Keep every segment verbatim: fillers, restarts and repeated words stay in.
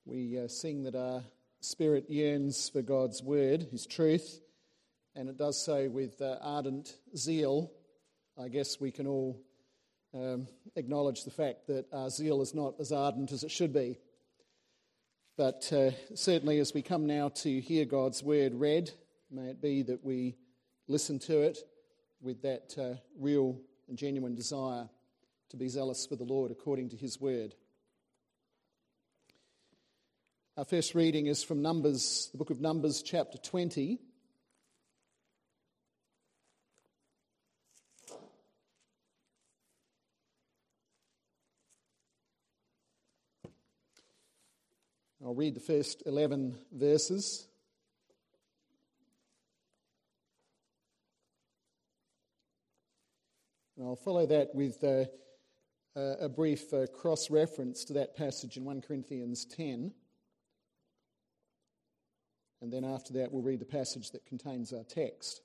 We uh, sing that our spirit yearns for God's word, His truth, and it does so with uh, ardent zeal. I guess we can all um, acknowledge the fact that our zeal is not as ardent as it should be. But uh, certainly as we come now to hear God's word read, may it be that we listen to it with that uh, real and genuine desire to be zealous for the Lord according to His word. Our first reading is from Numbers, the book of Numbers, chapter twenty. I'll read the first eleven verses. And I'll follow that with uh, a brief uh, cross-reference to that passage in First Corinthians ten. And then after that, we'll read the passage that contains our text.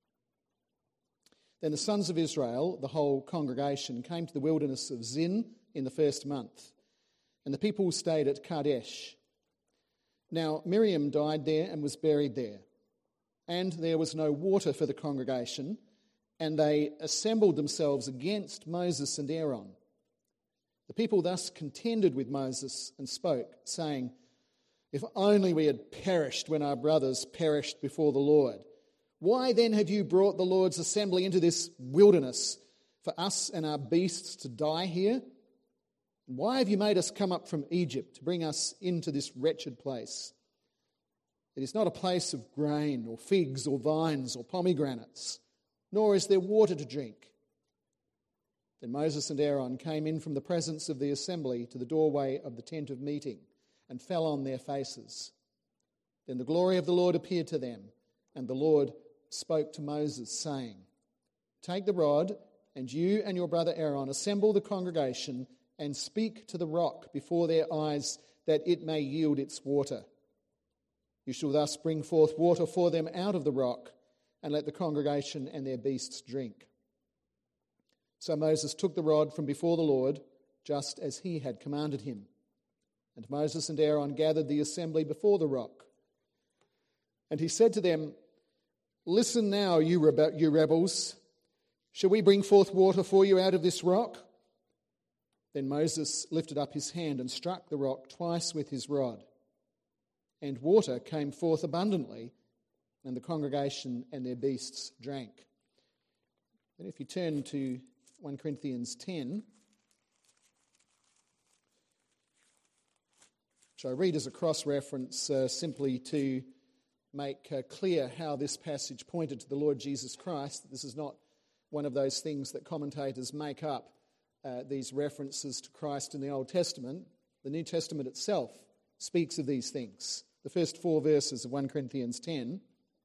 Then the sons of Israel, the whole congregation, came to the wilderness of Zin in the first month, and the people stayed at Kadesh. Now Miriam died there and was buried there, and there was no water for the congregation, and they assembled themselves against Moses and Aaron. The people thus contended with Moses and spoke, saying, "If only we had perished when our brothers perished before the Lord. Why then have you brought the Lord's assembly into this wilderness for us and our beasts to die here? Why have you made us come up from Egypt to bring us into this wretched place? It is not a place of grain or figs or vines or pomegranates, nor is there water to drink." Then Moses and Aaron came in from the presence of the assembly to the doorway of the tent of meeting, and fell on their faces. Then the glory of the Lord appeared to them, and the Lord spoke to Moses, saying, "Take the rod, and you and your brother Aaron assemble the congregation, and speak to the rock before their eyes, that it may yield its water. You shall thus bring forth water for them out of the rock, and let the congregation and their beasts drink." So Moses took the rod from before the Lord, just as he had commanded him. And Moses and Aaron gathered the assembly before the rock. And he said to them, "Listen now, you, rebe- you rebels. Shall we bring forth water for you out of this rock?" Then Moses lifted up his hand and struck the rock twice with his rod. And water came forth abundantly, and the congregation and their beasts drank. And if you turn to First Corinthians ten, which I read as a cross-reference uh, simply to make uh, clear how this passage pointed to the Lord Jesus Christ. This is not one of those things that commentators make up, uh, these references to Christ in the Old Testament. The New Testament itself speaks of these things. The first four verses of First Corinthians ten.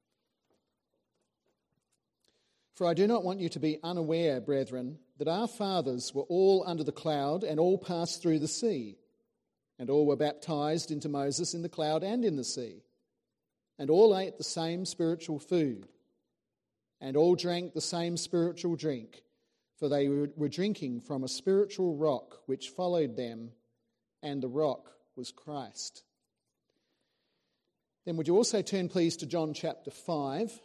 "For I do not want you to be unaware, brethren, that our fathers were all under the cloud and all passed through the sea. And all were baptized into Moses in the cloud and in the sea. And all ate the same spiritual food. And all drank the same spiritual drink, for they were drinking from a spiritual rock which followed them, and the rock was Christ." Then would you also turn, please, to John chapter five.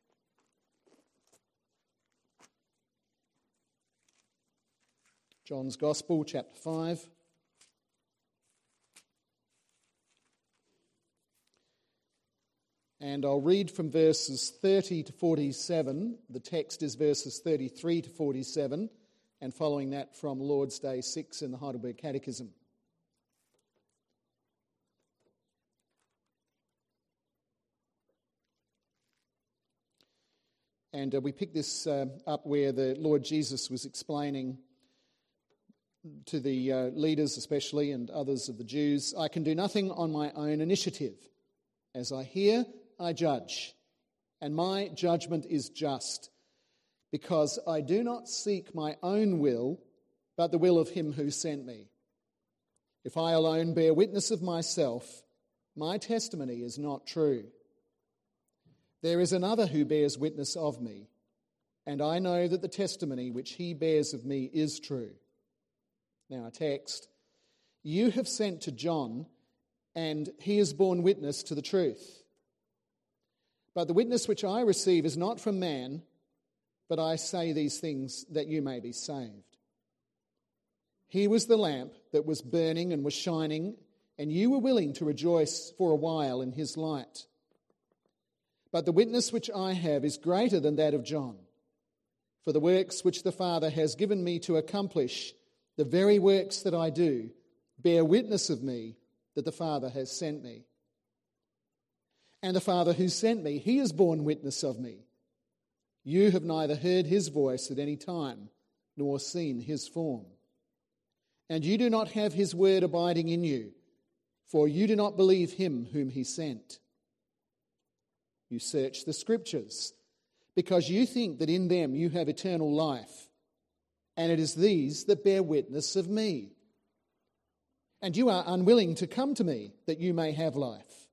John's Gospel, chapter five. And I'll read from verses thirty to forty-seven. The text is verses thirty-three to forty-seven, and following that from Lord's Day six in the Heidelberg Catechism. And uh, we pick this uh, up where the Lord Jesus was explaining to the uh, leaders especially and others of the Jews, "I can do nothing on my own initiative. As I hear, I judge, and my judgment is just, because I do not seek my own will, but the will of him who sent me. If I alone bear witness of myself, my testimony is not true. There is another who bears witness of me, and I know that the testimony which he bears of me is true." Now our text, "You have sent to John, and he has borne witness to the truth. But the witness which I receive is not from man, but I say these things that you may be saved. He was the lamp that was burning and was shining, and you were willing to rejoice for a while in his light. But the witness which I have is greater than that of John. For the works which the Father has given me to accomplish, the very works that I do, bear witness of me that the Father has sent me. And the Father who sent me, he has borne witness of me. You have neither heard his voice at any time, nor seen his form. And you do not have his word abiding in you, for you do not believe him whom he sent. You search the Scriptures, because you think that in them you have eternal life, and it is these that bear witness of me. And you are unwilling to come to me that you may have life.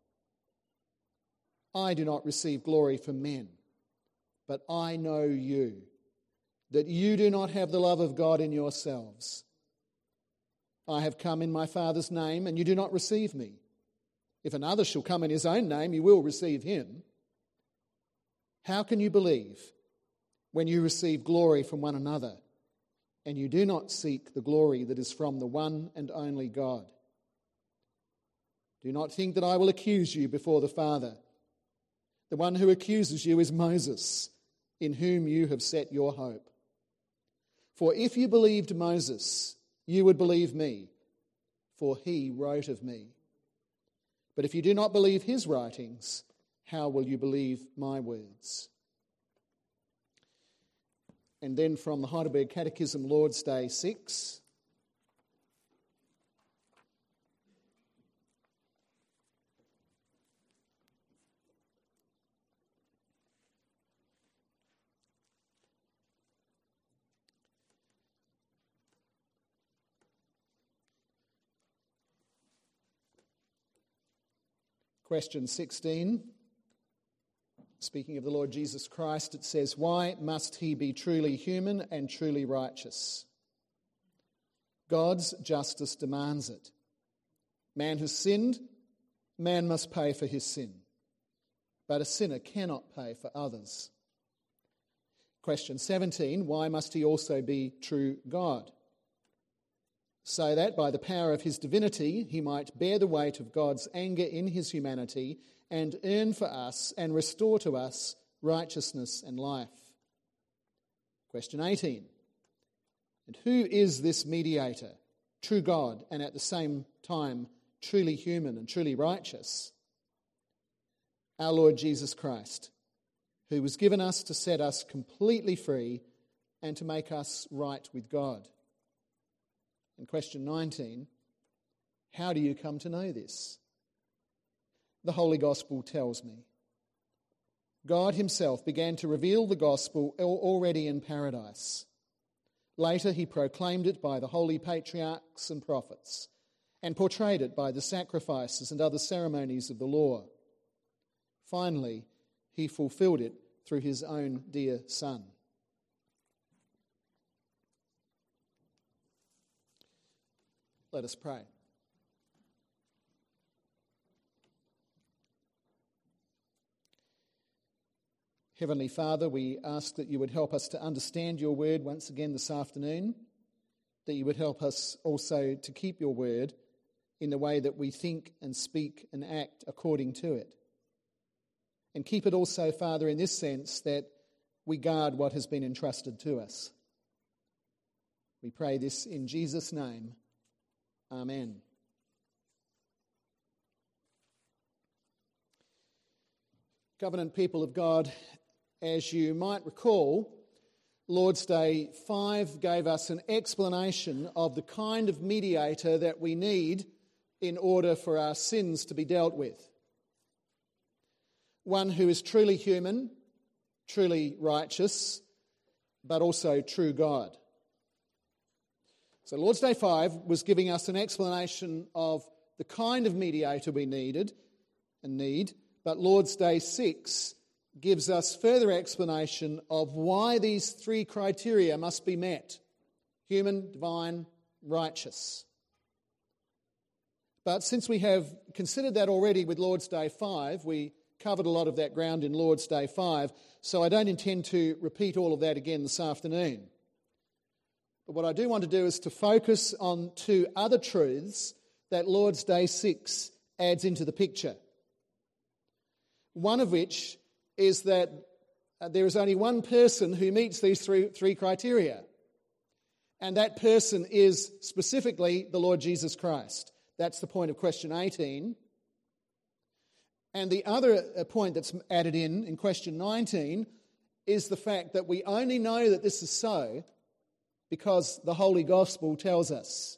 I do not receive glory from men, but I know you, that you do not have the love of God in yourselves. I have come in my Father's name, and you do not receive me. If another shall come in his own name, you will receive him. How can you believe when you receive glory from one another, and you do not seek the glory that is from the one and only God? Do not think that I will accuse you before the Father. The one who accuses you is Moses, in whom you have set your hope. For if you believed Moses, you would believe me, for he wrote of me. But if you do not believe his writings, how will you believe my words? And then from the Heidelberg Catechism, Lord's Day six. Question sixteen. Speaking of the Lord Jesus Christ, it says, why must he be truly human and truly righteous? God's justice demands it. Man has sinned, man must pay for his sin. But a sinner cannot pay for others. Question seventeen, why must he also be true God? So that by the power of his divinity he might bear the weight of God's anger in his humanity and earn for us and restore to us righteousness and life. Question eighteen. And who is this mediator, true God and at the same time truly human and truly righteous? Our Lord Jesus Christ, who was given us to set us completely free and to make us right with God. And question nineteen, how do you come to know this? The Holy Gospel tells me. God himself began to reveal the gospel already in paradise. Later he proclaimed it by the holy patriarchs and prophets and portrayed it by the sacrifices and other ceremonies of the law. Finally, he fulfilled it through his own dear Son. Let us pray. Heavenly Father, we ask that you would help us to understand your word once again this afternoon, that you would help us also to keep your word in the way that we think and speak and act according to it. And keep it also, Father, in this sense that we guard what has been entrusted to us. We pray this in Jesus' name. Amen. Covenant people of God, as you might recall, Lord's Day five gave us an explanation of the kind of mediator that we need in order for our sins to be dealt with. One who is truly human, truly righteous, but also true God. So Lord's Day five was giving us an explanation of the kind of mediator we needed and need, but Lord's Day six gives us further explanation of why these three criteria must be met: human, divine, righteous. But since we have considered that already with Lord's Day five, we covered a lot of that ground in Lord's Day five, so I don't intend to repeat all of that again this afternoon. But what I do want to do is to focus on two other truths that Lord's Day six adds into the picture. One of which is that there is only one person who meets these three, three criteria, and that person is specifically the Lord Jesus Christ. That's the point of question eighteen. And the other point that's added in, in question nineteen, is the fact that we only know that this is so because the Holy Gospel tells us.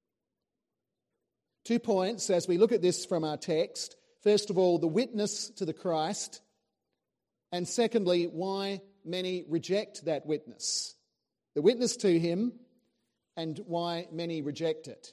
Two points as we look at this from our text. First of all, the witness to the Christ, and secondly, why many reject that witness. The witness to him and why many reject it.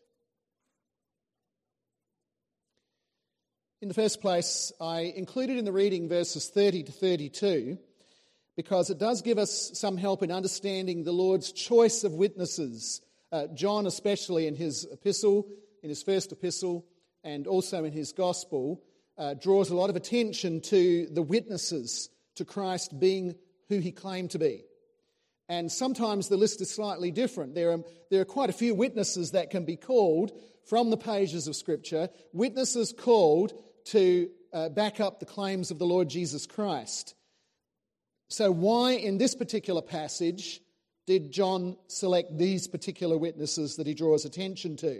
In the first place, I included in the reading verses thirty to thirty-two because it does give us some help in understanding the Lord's choice of witnesses. Uh, John, especially in his epistle, in his first epistle, and also in his gospel, uh, draws a lot of attention to the witnesses to Christ being who he claimed to be. And sometimes the list is slightly different. There are, there are quite a few witnesses that can be called from the pages of Scripture, witnesses called to uh, back up the claims of the Lord Jesus Christ. So why in this particular passage did John select these particular witnesses that he draws attention to?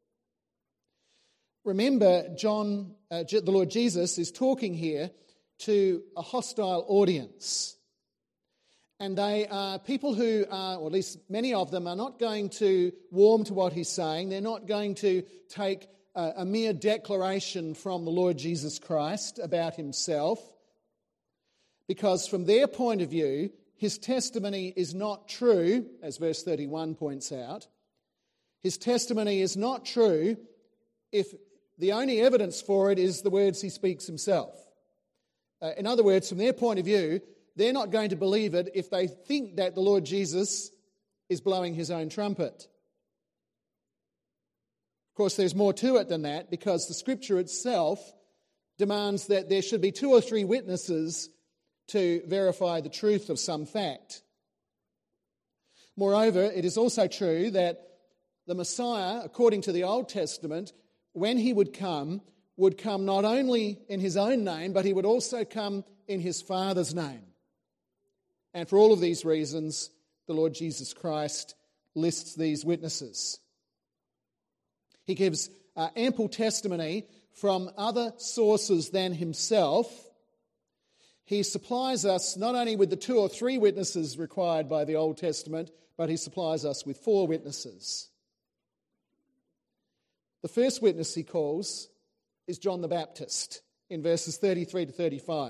Remember, John, uh, the Lord Jesus is talking here to a hostile audience. And they are people who are, or at least many of them, are not going to warm to what he's saying. They're not going to take a, a mere declaration from the Lord Jesus Christ about himself. Because from their point of view, his testimony is not true, as verse thirty-one points out. His testimony is not true if the only evidence for it is the words he speaks himself. Uh, in other words, from their point of view, they're not going to believe it if they think that the Lord Jesus is blowing his own trumpet. Of course, there's more to it than that, because the Scripture itself demands that there should be two or three witnesses to verify the truth of some fact. Moreover, it is also true that the Messiah, according to the Old Testament, when he would come, would come not only in his own name, but he would also come in his Father's name. And for all of these reasons, the Lord Jesus Christ lists these witnesses. He gives uh, ample testimony from other sources than himself. He supplies us not only with the two or three witnesses required by the Old Testament, but he supplies us with four witnesses. The first witness he calls is John the Baptist in verses thirty-three to thirty-five.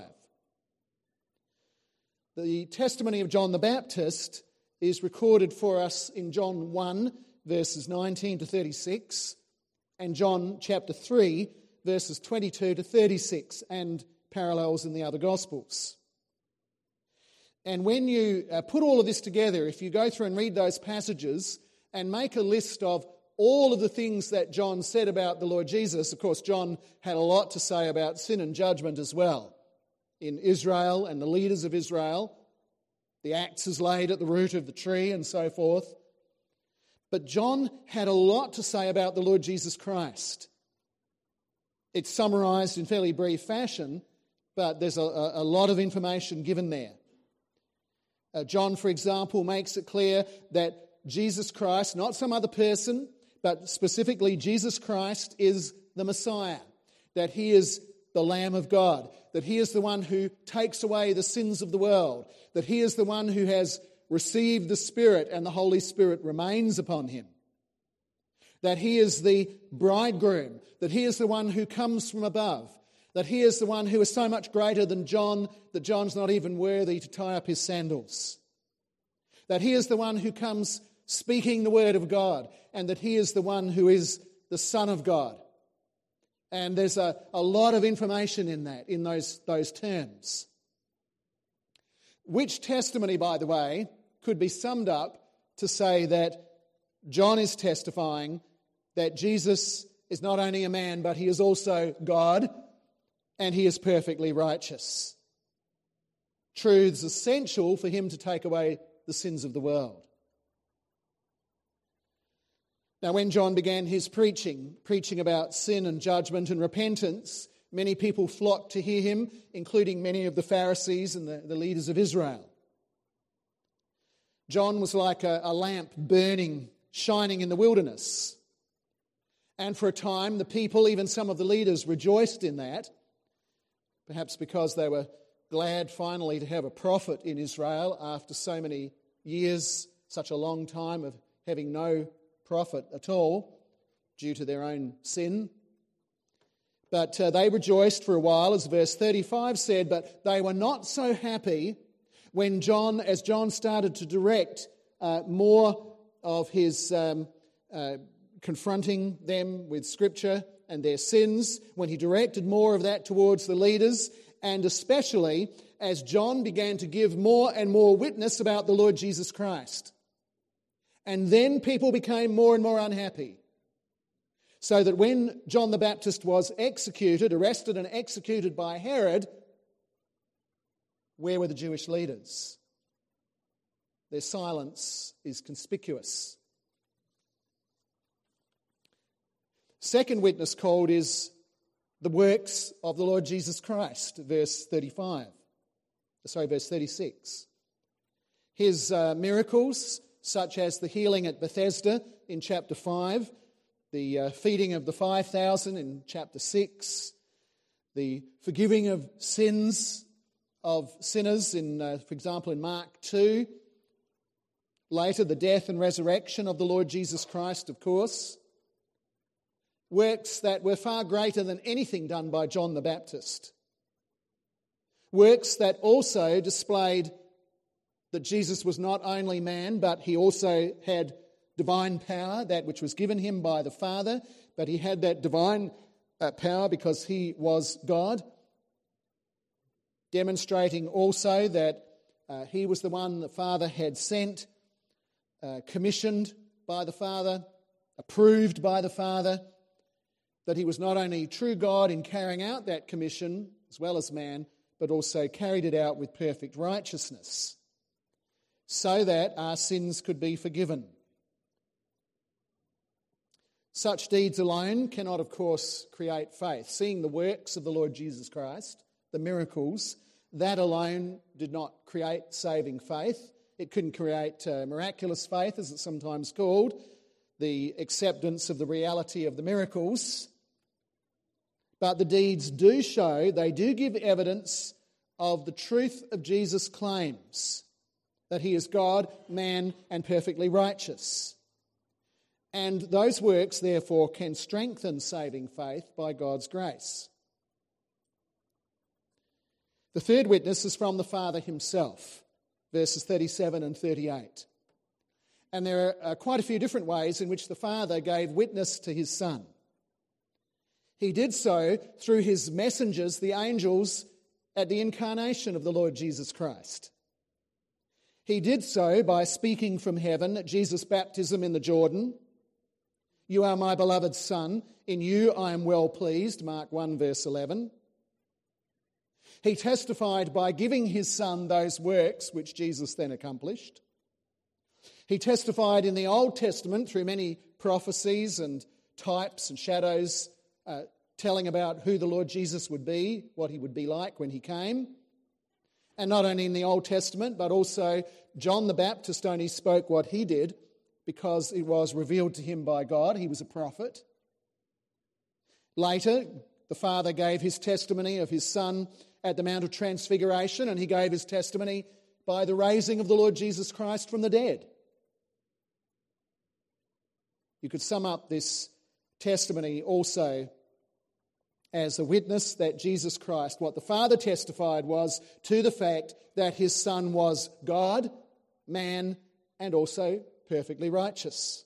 The testimony of John the Baptist is recorded for us in John one, verses nineteen to thirty-six, and John chapter three, verses twenty-two to thirty-six, and parallels in the other Gospels. And when you uh, put all of this together, if you go through and read those passages and make a list of all of the things that John said about the Lord Jesus, of course, John had a lot to say about sin and judgment as well. In Israel and the leaders of Israel, the axe is laid at the root of the tree and so forth. But John had a lot to say about the Lord Jesus Christ. It's summarised in fairly brief fashion, but there's a, a lot of information given there. Uh, John, for example, makes it clear that Jesus Christ, not some other person, but specifically Jesus Christ is the Messiah, that he is the Lamb of God, that he is the one who takes away the sins of the world, that he is the one who has received the Spirit and the Holy Spirit remains upon him, that he is the bridegroom, that he is the one who comes from above, that he is the one who is so much greater than John that John's not even worthy to tie up his sandals, that he is the one who comes speaking the word of God, and that he is the one who is the Son of God. And there's a, a lot of information in that, in those, those terms. Which testimony, by the way, could be summed up to say that John is testifying that Jesus is not only a man, but he is also God, and he is perfectly righteous. Truths essential for him to take away the sins of the world. Now, when John began his preaching, preaching about sin and judgment and repentance, many people flocked to hear him, including many of the Pharisees and the, the leaders of Israel. John was like a, a lamp burning, shining in the wilderness. And for a time, the people, even some of the leaders, rejoiced in that, perhaps because they were glad finally to have a prophet in Israel after so many years, such a long time of having no prophet at all due to their own sin. But uh, they rejoiced for a while, as verse thirty-five said, but they were not so happy when John, as John started to direct uh, more of his um, uh, confronting them with Scripture and their sins, when he directed more of that towards the leaders, and especially as John began to give more and more witness about the Lord Jesus Christ. And then people became more and more unhappy. So that when John the Baptist was executed, arrested and executed by Herod, where were the Jewish leaders? Their silence is conspicuous. Second witness called is the works of the Lord Jesus Christ, verse thirty-five. Sorry, verse thirty-six. His uh, miracles, such as the healing at Bethesda in chapter five, the uh, feeding of the five thousand in chapter six, the forgiving of sins of sinners, in, uh, for example, in Mark two. Later, the death and resurrection of the Lord Jesus Christ, of course. Works that were far greater than anything done by John the Baptist. Works that also displayed that Jesus was not only man, but he also had divine power, that which was given him by the Father, but he had that divine uh, power because he was God, demonstrating also that uh, he was the one the Father had sent, uh, commissioned by the Father, approved by the Father, that he was not only true God in carrying out that commission as well as man, but also carried it out with perfect righteousness, so that our sins could be forgiven. Such deeds alone cannot, of course, create faith. Seeing the works of the Lord Jesus Christ, the miracles, that alone did not create saving faith. It couldn't create uh, miraculous faith, as it's sometimes called, the acceptance of the reality of the miracles. But the deeds do show, they do give evidence of the truth of Jesus' claims, that he is God, man, and perfectly righteous. And those works, therefore, can strengthen saving faith by God's grace. The third witness is from the Father himself, verses thirty-seven and thirty-eight. And there are quite a few different ways in which the Father gave witness to his Son. He did so through his messengers, the angels, at the incarnation of the Lord Jesus Christ. He did so by speaking from heaven at Jesus' baptism in the Jordan. You are my beloved Son, in you I am well pleased, Mark one verse eleven. He testified by giving his Son those works which Jesus then accomplished. He testified in the Old Testament through many prophecies and types and shadows, uh, telling about who the Lord Jesus would be, what he would be like when he came. And not only in the Old Testament, but also John the Baptist only spoke what he did because it was revealed to him by God. He was a prophet. Later, the Father gave his testimony of his Son at the Mount of Transfiguration, and he gave his testimony by the raising of the Lord Jesus Christ from the dead. You could sum up this testimony also as a witness that Jesus Christ, what the Father testified was to the fact that his Son was God, man, and also perfectly righteous.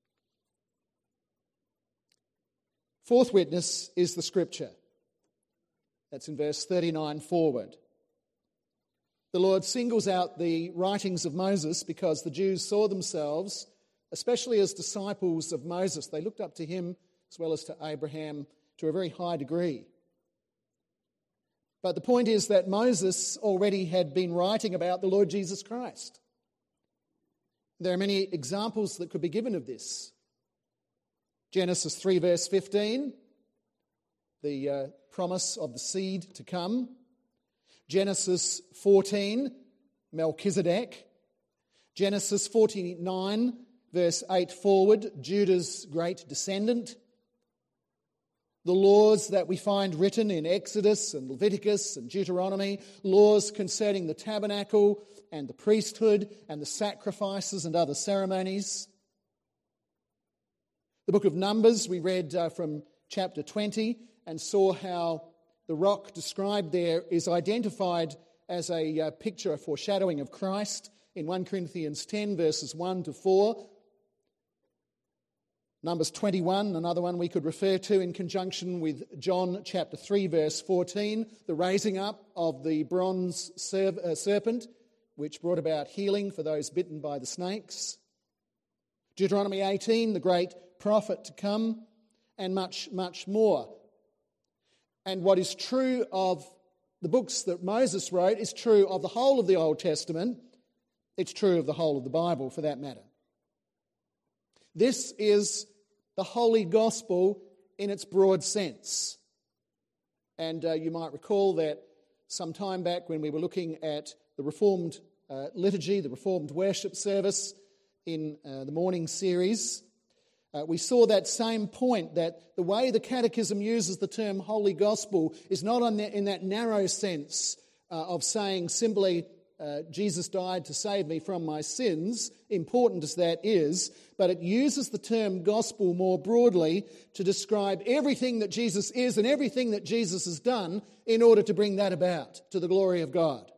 Fourth witness is the Scripture. That's in verse thirty-nine forward. The Lord singles out the writings of Moses because the Jews saw themselves, especially as disciples of Moses. They looked up to him as well as to Abraham to a very high degree. But the point is that Moses already had been writing about the Lord Jesus Christ. There are many examples that could be given of this. Genesis three verse fifteen, the uh, promise of the seed to come. Genesis fourteen, Melchizedek. Genesis forty-nine verse eight forward, Judah's great descendant. The laws that we find written in Exodus and Leviticus and Deuteronomy, laws concerning the tabernacle and the priesthood and the sacrifices and other ceremonies. The book of Numbers, we read uh, from chapter twenty and saw how the rock described there is identified as a uh, picture, a foreshadowing of Christ in First Corinthians ten verses one to four. Numbers twenty-one, another one we could refer to in conjunction with John chapter three verse fourteen, the raising up of the bronze serpent, which brought about healing for those bitten by the snakes. Deuteronomy eighteen, the great prophet to come, and much, much more. And what is true of the books that Moses wrote is true of the whole of the Old Testament. It's true of the whole of the Bible, for that matter. This is the Holy Gospel in its broad sense. And uh, you might recall that some time back when we were looking at the Reformed uh, liturgy, the Reformed worship service in uh, the morning series, uh, we saw that same point, that the way the Catechism uses the term Holy Gospel is not on the, in that narrow sense uh, of saying simply, Uh, Jesus died to save me from my sins, important as that is, but it uses the term gospel more broadly to describe everything that Jesus is and everything that Jesus has done in order to bring that about to the glory of God.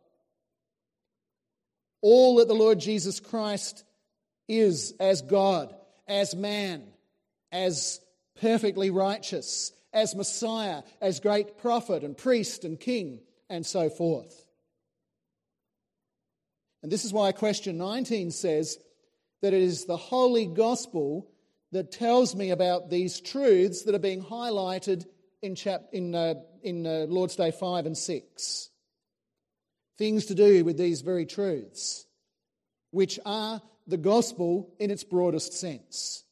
All that the Lord Jesus Christ is as God, as man, as perfectly righteous, as Messiah, as great prophet and priest and king, and so forth. And this is why question nineteen says that it is the Holy Gospel that tells me about these truths that are being highlighted in, chap- in, uh, in uh, Lord's Day five and six. Things to do with these very truths, which are the gospel in its broadest sense.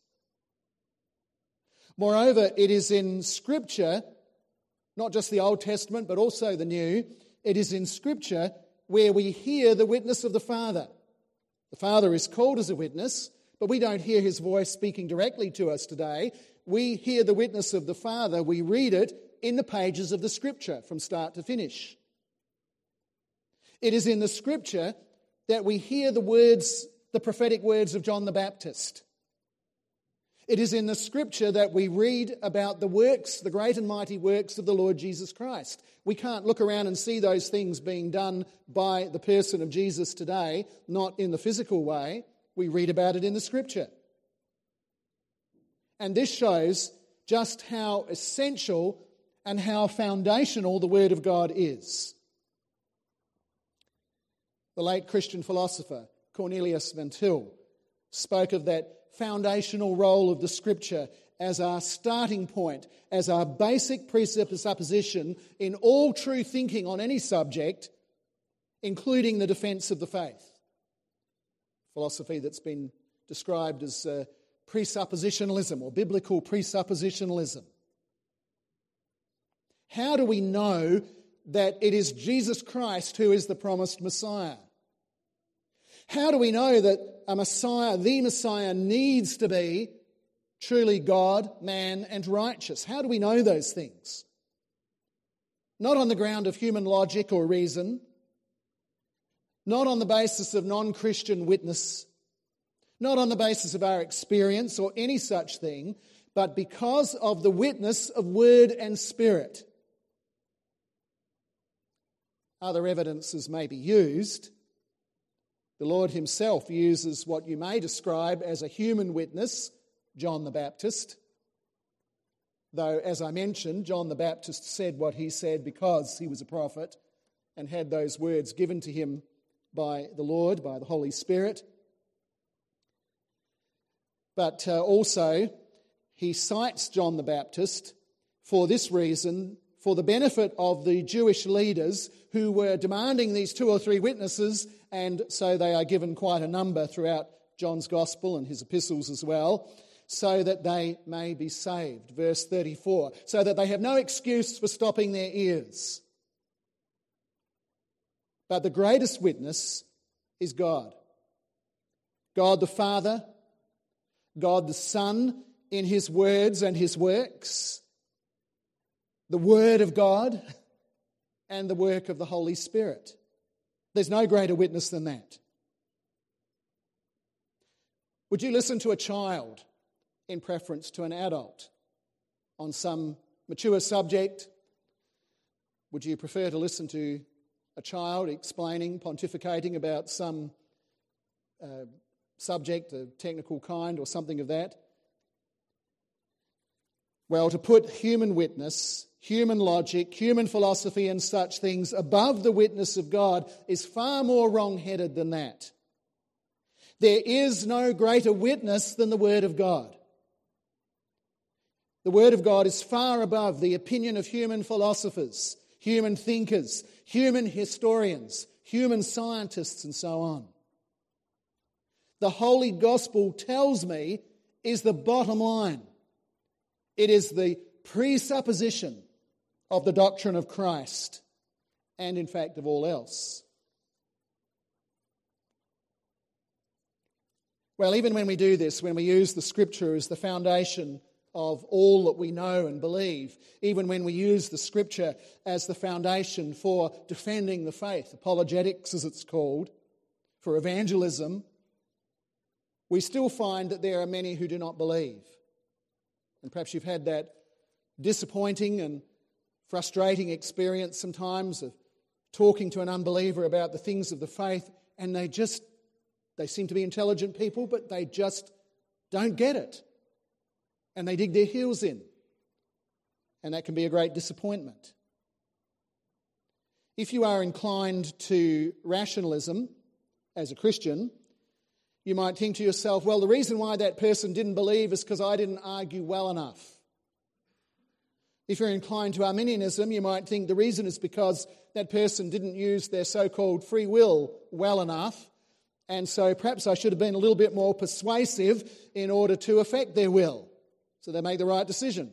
Moreover, it is in Scripture, not just the Old Testament but also the New, it is in Scripture where we hear the witness of the Father. The Father is called as a witness, but we don't hear his voice speaking directly to us today. We hear the witness of the Father. We read it in the pages of the Scripture from start to finish. It is in the Scripture that we hear the words, the prophetic words of John the Baptist. It is in the Scripture that we read about the works, the great and mighty works of the Lord Jesus Christ. We can't look around and see those things being done by the person of Jesus today, not in the physical way. We read about it in the Scripture. And this shows just how essential and how foundational the Word of God is. The late Christian philosopher Cornelius Van Til spoke of that foundational role of the Scripture as our starting point, as our basic presupposition in all true thinking on any subject, including the defence of the faith. Philosophy that's been described as uh, presuppositionalism or biblical presuppositionalism. How do we know that it is Jesus Christ who is the promised Messiah? How do we know that a Messiah, the Messiah, needs to be truly God, man, and righteous? How do we know those things? Not on the ground of human logic or reason, not on the basis of non-Christian witness, not on the basis of our experience or any such thing, but because of the witness of Word and Spirit. Other evidences may be used. The Lord himself uses what you may describe as a human witness, John the Baptist. Though, as I mentioned, John the Baptist said what he said because he was a prophet and had those words given to him by the Lord, by the Holy Spirit. But uh, also, he cites John the Baptist for this reason, for the benefit of the Jewish leaders who were demanding these two or three witnesses, and so they are given quite a number throughout John's Gospel and his epistles as well, so that they may be saved. Verse thirty-four, so that they have no excuse for stopping their ears. But the greatest witness is God. God the Father, God the Son in his words and his works, the Word of God, and the work of the Holy Spirit. There's no greater witness than that. Would you listen to a child in preference to an adult on some mature subject? Would you prefer to listen to a child explaining, pontificating about some uh, subject, a technical kind or something of that? Well, to put human witness, human logic, human philosophy and such things above the witness of God is far more wrong-headed than that. There is no greater witness than the Word of God. The Word of God is far above the opinion of human philosophers, human thinkers, human historians, human scientists, and so on. The Holy Gospel tells me is the bottom line. It is the presupposition of the doctrine of Christ and, in fact, of all else. Well, even when we do this, when we use the Scripture as the foundation of all that we know and believe, even when we use the Scripture as the foundation for defending the faith, apologetics as it's called, for evangelism, we still find that there are many who do not believe. And perhaps you've had that disappointing and frustrating experience sometimes of talking to an unbeliever about the things of the faith, and they just, they seem to be intelligent people, but they just don't get it. And they dig their heels in. And that can be a great disappointment. If you are inclined to rationalism as a Christian, you might think to yourself, well, the reason why that person didn't believe is because I didn't argue well enough. If you're inclined to Arminianism, you might think the reason is because that person didn't use their so-called free will well enough, and so perhaps I should have been a little bit more persuasive in order to affect their will, so they make the right decision.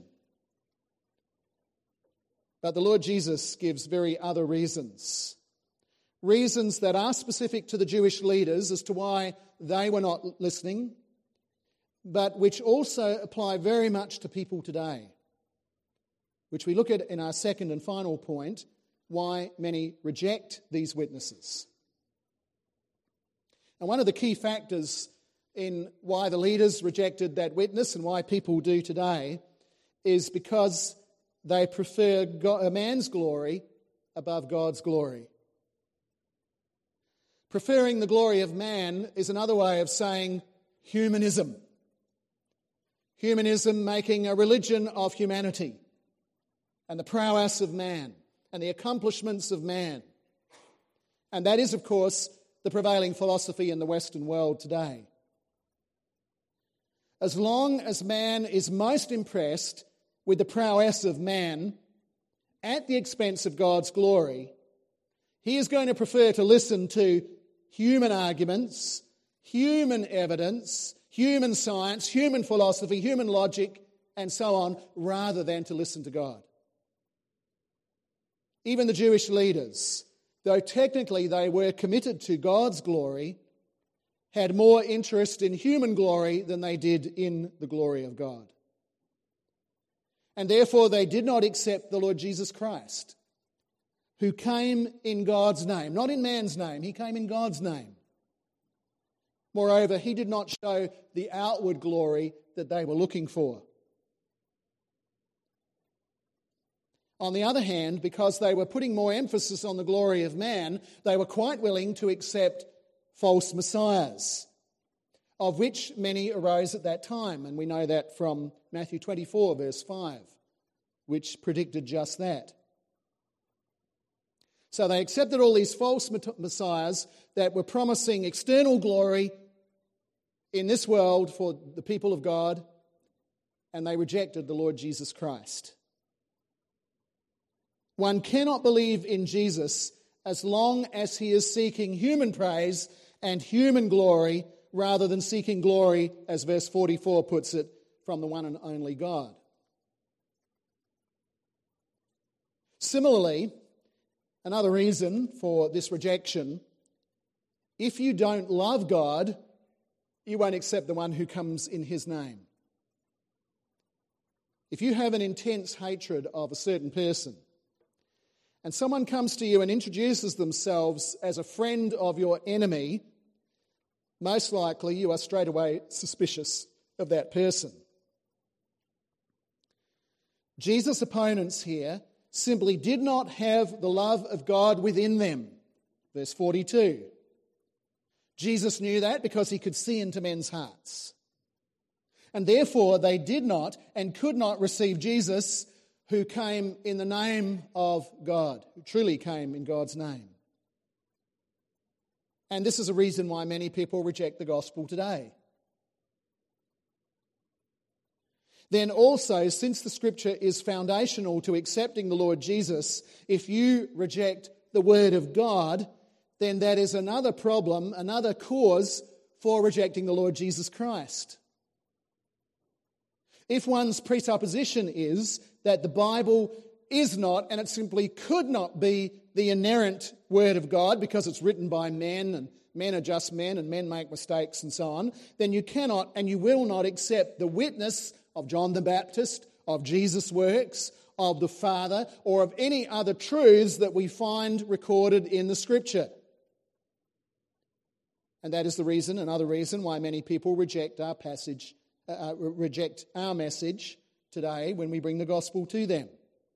But the Lord Jesus gives very other reasons. Reasons that are specific to the Jewish leaders as to why they were not listening, but which also apply very much to people today, which we look at in our second and final point, why many reject these witnesses. And one of the key factors in why the leaders rejected that witness and why people do today is because they prefer God, a man's glory above God's glory. Preferring the glory of man is another way of saying humanism. Humanism making a religion of humanity and the prowess of man and the accomplishments of man. And that is, of course, the prevailing philosophy in the Western world today. As long as man is most impressed with the prowess of man at the expense of God's glory, he is going to prefer to listen to human arguments, human evidence, human science, human philosophy, human logic, and so on, rather than to listen to God. Even the Jewish leaders, though technically they were committed to God's glory, had more interest in human glory than they did in the glory of God. And therefore they did not accept the Lord Jesus Christ, who came in God's name, not in man's name, he came in God's name. Moreover, he did not show the outward glory that they were looking for. On the other hand, because they were putting more emphasis on the glory of man, they were quite willing to accept false messiahs, of which many arose at that time. And we know that from Matthew twenty-four, verse five, which predicted just that. So they accepted all these false messiahs that were promising external glory in this world for the people of God, and they rejected the Lord Jesus Christ. One cannot believe in Jesus as long as he is seeking human praise and human glory rather than seeking glory, as verse forty-four puts it, from the one and only God. Similarly, another reason for this rejection, if you don't love God, you won't accept the one who comes in his name. If you have an intense hatred of a certain person, and someone comes to you and introduces themselves as a friend of your enemy, most likely you are straight away suspicious of that person. Jesus' opponents here simply did not have the love of God within them. Verse forty-two. Jesus knew that because he could see into men's hearts. And therefore they did not and could not receive Jesus, who came in the name of God, who truly came in God's name. And this is a reason why many people reject the gospel today. Then also, since the scripture is foundational to accepting the Lord Jesus, if you reject the word of God, then that is another problem, another cause for rejecting the Lord Jesus Christ. If one's presupposition is that the Bible is not, and it simply could not be, the inerrant word of God because it's written by men and men are just men and men make mistakes and so on, then you cannot and you will not accept the witness of John the Baptist, of Jesus' works, of the Father, or of any other truths that we find recorded in the Scripture. And that is the reason, another reason, why many people reject our passage, uh, reject our message today when we bring the gospel to them.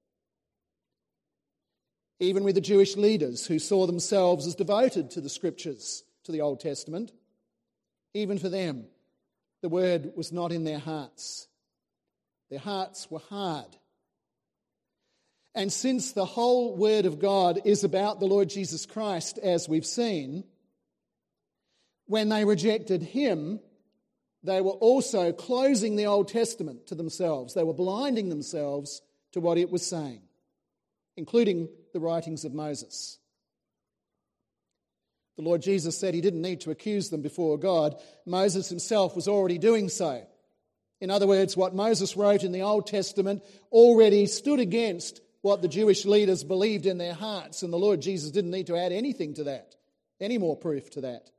Even with the Jewish leaders who saw themselves as devoted to the Scriptures, to the Old Testament, even for them, the word was not in their hearts. Their hearts were hard. And since the whole word of God is about the Lord Jesus Christ, as we've seen, when they rejected him, they were also closing the Old Testament to themselves. They were blinding themselves to what it was saying, including the writings of Moses. The Lord Jesus said he didn't need to accuse them before God. Moses himself was already doing so. In other words, what Moses wrote in the Old Testament already stood against what the Jewish leaders believed in their hearts, and the Lord Jesus didn't need to add anything to that, any more proof to that.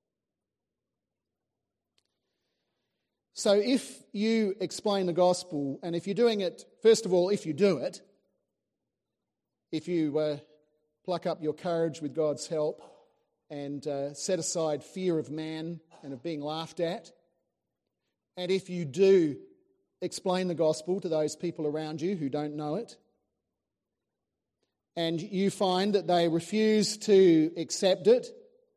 So if you explain the gospel, and if you're doing it, first of all, if you do it, if you uh, pluck up your courage with God's help and uh, set aside fear of man and of being laughed at, and if you do explain the gospel to those people around you who don't know it, and you find that they refuse to accept it,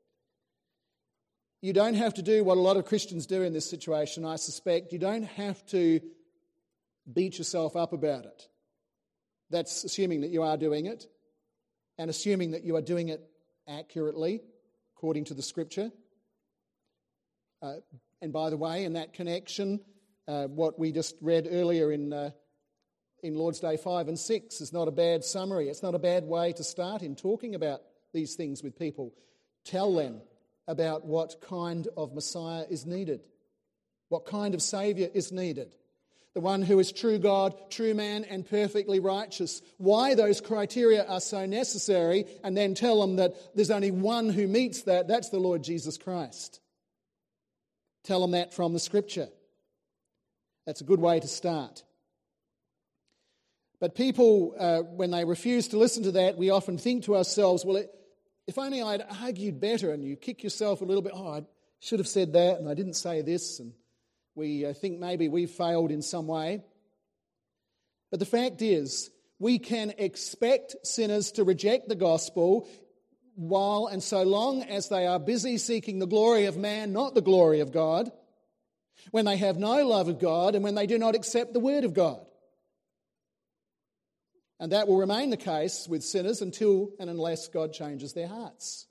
you don't have to do what a lot of Christians do in this situation, I suspect. You don't have to beat yourself up about it. That's assuming that you are doing it, and assuming that you are doing it accurately, according to the Scripture. Uh, and by the way, in that connection, uh, what we just read earlier in uh, in Lord's Day five and six is not a bad summary. It's not a bad way to start in talking about these things with people. Tell them about what kind of Messiah is needed, what kind of Saviour is needed. The one who is true God, true man, and perfectly righteous. Why those criteria are so necessary, and then tell them that there's only one who meets that. That's the Lord Jesus Christ. Tell them that from the Scripture. That's a good way to start. But people, uh, when they refuse to listen to that, we often think to ourselves, well, it, if only I'd argued better, and you kick yourself a little bit, oh, I should have said that, and I didn't say this, and we uh, think maybe we've failed in some way. But the fact is, we can expect sinners to reject the gospel while and so long as they are busy seeking the glory of man, not the glory of God, when they have no love of God and when they do not accept the word of God. And that will remain the case with sinners until and unless God changes their hearts.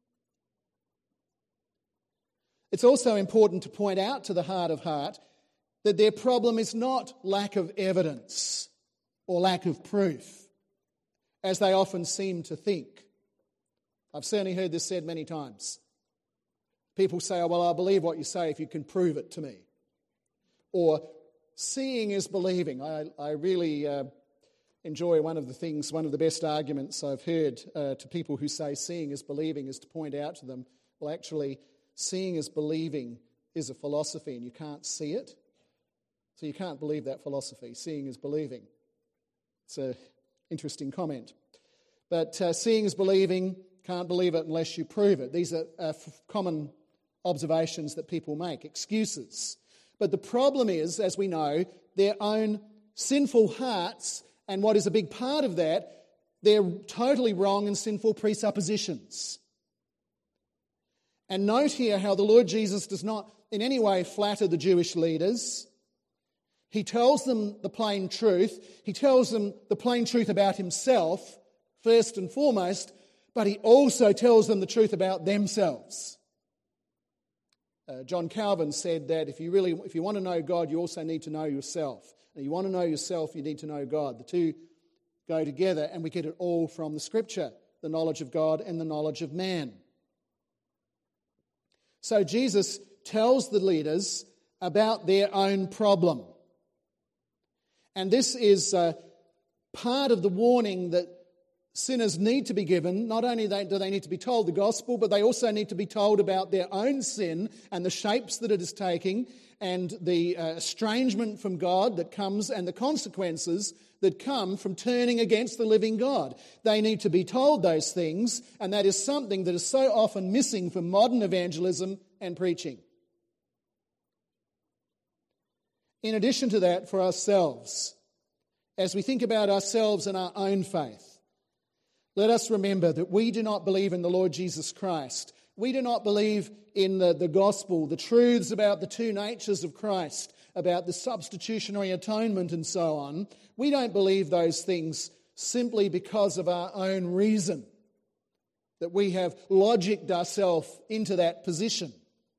It's also important to point out to the heart of heart that their problem is not lack of evidence or lack of proof, as they often seem to think. I've certainly heard this said many times. People say, oh, well, I'll believe what you say if you can prove it to me. Or seeing is believing. I, I really uh, enjoy one of the things, one of the best arguments I've heard uh, to people who say seeing is believing is to point out to them, well, actually, seeing is believing is a philosophy and you can't see it. So you can't believe that philosophy. Seeing is believing. It's an interesting comment. But uh, seeing is believing, can't believe it unless you prove it. These are uh, common observations that people make, excuses. But the problem is, as we know, their own sinful hearts, and what is a big part of that, they're totally wrong and sinful presuppositions. And note here how the Lord Jesus does not in any way flatter the Jewish leaders. He tells them the plain truth. He tells them the plain truth about himself, first and foremost, but he also tells them the truth about themselves. Uh, John Calvin said that if you really, if you want to know God, you also need to know yourself. And you want to know yourself, you need to know God. The two go together, and we get it all from the Scripture, the knowledge of God and the knowledge of man. So Jesus tells the leaders about their own problem. And this is uh, part of the warning that sinners need to be given. Not only do they need to be told the gospel, but they also need to be told about their own sin and the shapes that it is taking and the uh, estrangement from God that comes and the consequences that come from turning against the living God. They need to be told those things, and that is something that is so often missing from modern evangelism and preaching. In addition to that, for ourselves, as we think about ourselves and our own faith, let us remember that we do not believe in the Lord Jesus Christ. We do not believe in the, the gospel, the truths about the two natures of Christ, about the substitutionary atonement and so on. We don't believe those things simply because of our own reason, that we have logicked ourselves into that position.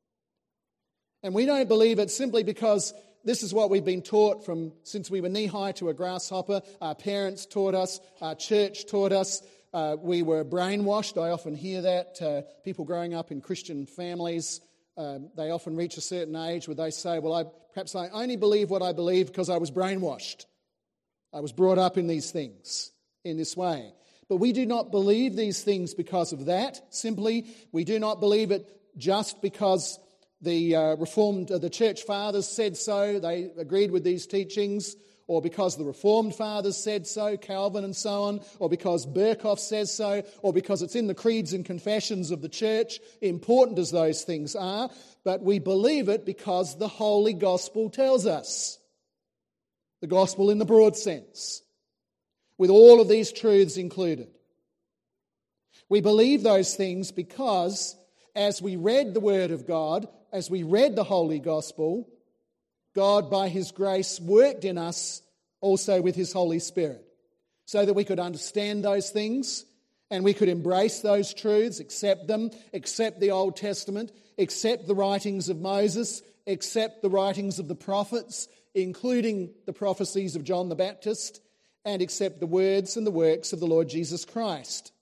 And we don't believe it simply because this is what we've been taught from since we were knee-high to a grasshopper. Our parents taught us, our church taught us. Uh, we were brainwashed. I often hear that. Uh, people growing up in Christian families, um, they often reach a certain age where they say, well, I, perhaps I only believe what I believe because I was brainwashed. I was brought up in these things, in this way. But we do not believe these things because of that, simply. We do not believe it just because the uh, Reformed, uh, the Church Fathers said so, they agreed with these teachings, or because the Reformed Fathers said so, Calvin and so on, or because Berkhoff says so, or because it's in the creeds and confessions of the church, important as those things are, but we believe it because the Holy Gospel tells us. The Gospel in the broad sense, with all of these truths included. We believe those things because as we read the Word of God, as we read the Holy Gospel, God, by His grace, worked in us also with His Holy Spirit so that we could understand those things and we could embrace those truths, accept them, accept the Old Testament, accept the writings of Moses, accept the writings of the prophets, including the prophecies of John the Baptist, and accept the words and the works of the Lord Jesus Christ.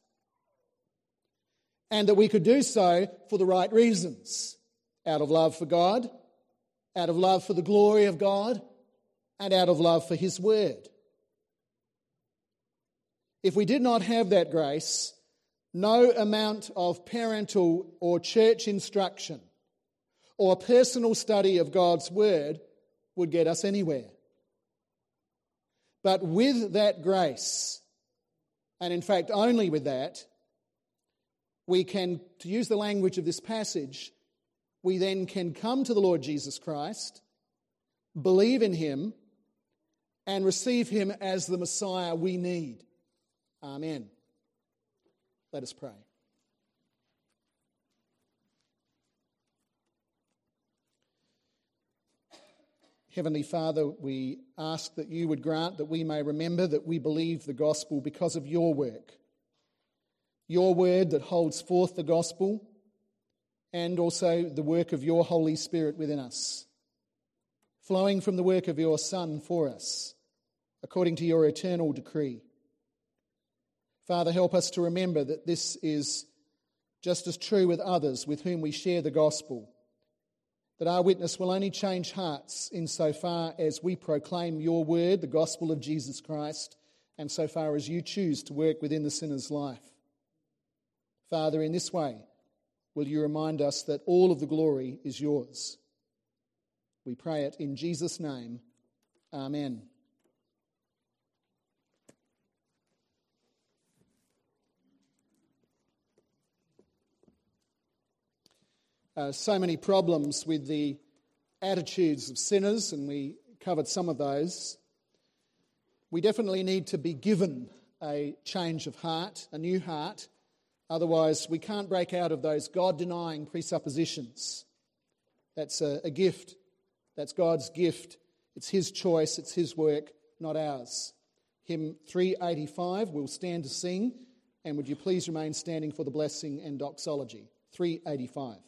And that we could do so for the right reasons, out of love for God, out of love for the glory of God, and out of love for His Word. If we did not have that grace, no amount of parental or church instruction or personal study of God's Word would get us anywhere. But with that grace, and in fact only with that, we can, to use the language of this passage, we then can come to the Lord Jesus Christ, believe in Him, and receive Him as the Messiah we need. Amen. Let us pray. Heavenly Father, we ask that you would grant that we may remember that we believe the gospel because of your work, your word that holds forth the gospel, and also the work of your Holy Spirit within us. flowing from the work of your Son for us, according to your eternal decree. Father, help us to remember that this is just as true with others with whom we share the gospel, that our witness will only change hearts insofar as we proclaim your word, the gospel of Jesus Christ, and so far as you choose to work within the sinner's life. Father, in this way, will you remind us that all of the glory is yours? We pray it in Jesus' name. Amen. Uh, so many problems with the attitudes of sinners, and we covered some of those. We definitely need to be given a change of heart, a new heart. Otherwise, we can't break out of those God-denying presuppositions. That's a, a gift. That's God's gift. It's his choice. It's his work, not ours. Hymn three eighty-five, we'll stand to sing. And would you please remain standing for the blessing and doxology? three eighty-five.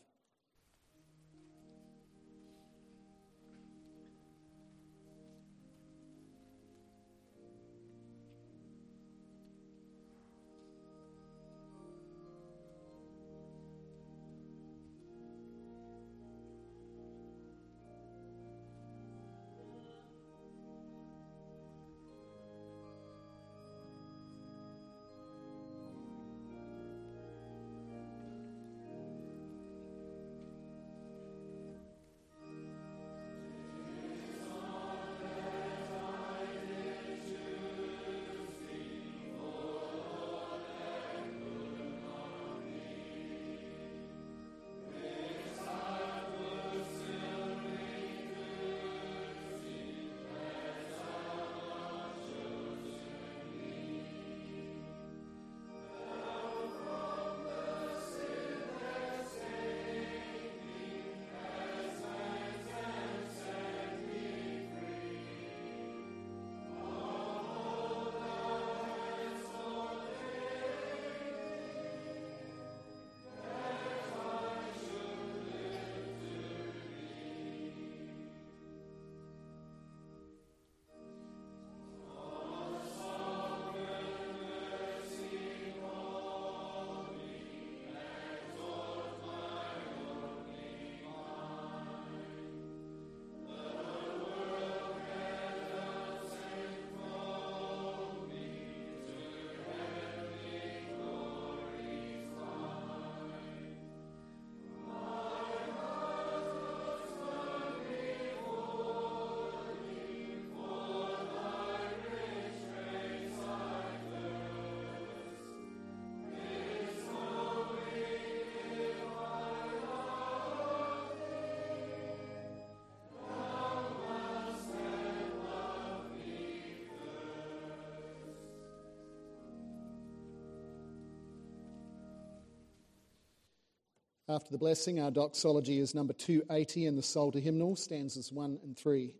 After the blessing, our doxology is number two eighty in the Psalter hymnal, stanzas one and three.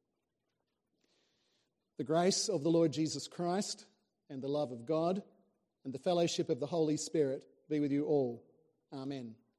The grace of the Lord Jesus Christ and the love of God and the fellowship of the Holy Spirit be with you all. Amen.